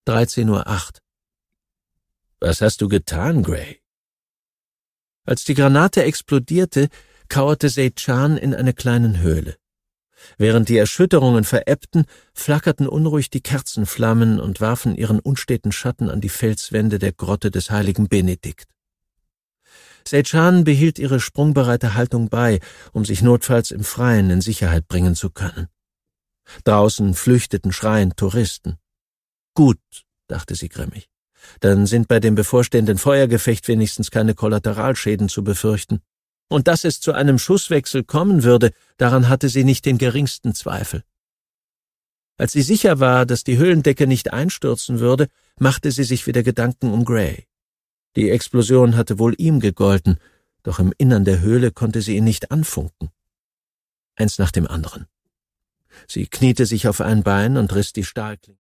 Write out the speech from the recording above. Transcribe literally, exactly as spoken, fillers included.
dreizehn Uhr acht. »Was hast du getan, Gray?« Als die Granate explodierte, kauerte Seychan in einer kleinen Höhle. Während die Erschütterungen verebbten, flackerten unruhig die Kerzenflammen und warfen ihren unsteten Schatten an die Felswände der Grotte des heiligen Benedikt. Seychan behielt ihre sprungbereite Haltung bei, um sich notfalls im Freien in Sicherheit bringen zu können. Draußen flüchteten schreiend Touristen. Gut, dachte sie grimmig, dann sind bei dem bevorstehenden Feuergefecht wenigstens keine Kollateralschäden zu befürchten. Und dass es zu einem Schusswechsel kommen würde, daran hatte sie nicht den geringsten Zweifel. Als sie sicher war, dass die Höhlendecke nicht einstürzen würde, machte sie sich wieder Gedanken um Gray. Die Explosion hatte wohl ihm gegolten, doch im Innern der Höhle konnte sie ihn nicht anfunken. Eins nach dem anderen. Sie kniete sich auf ein Bein und riss die Stahlklinge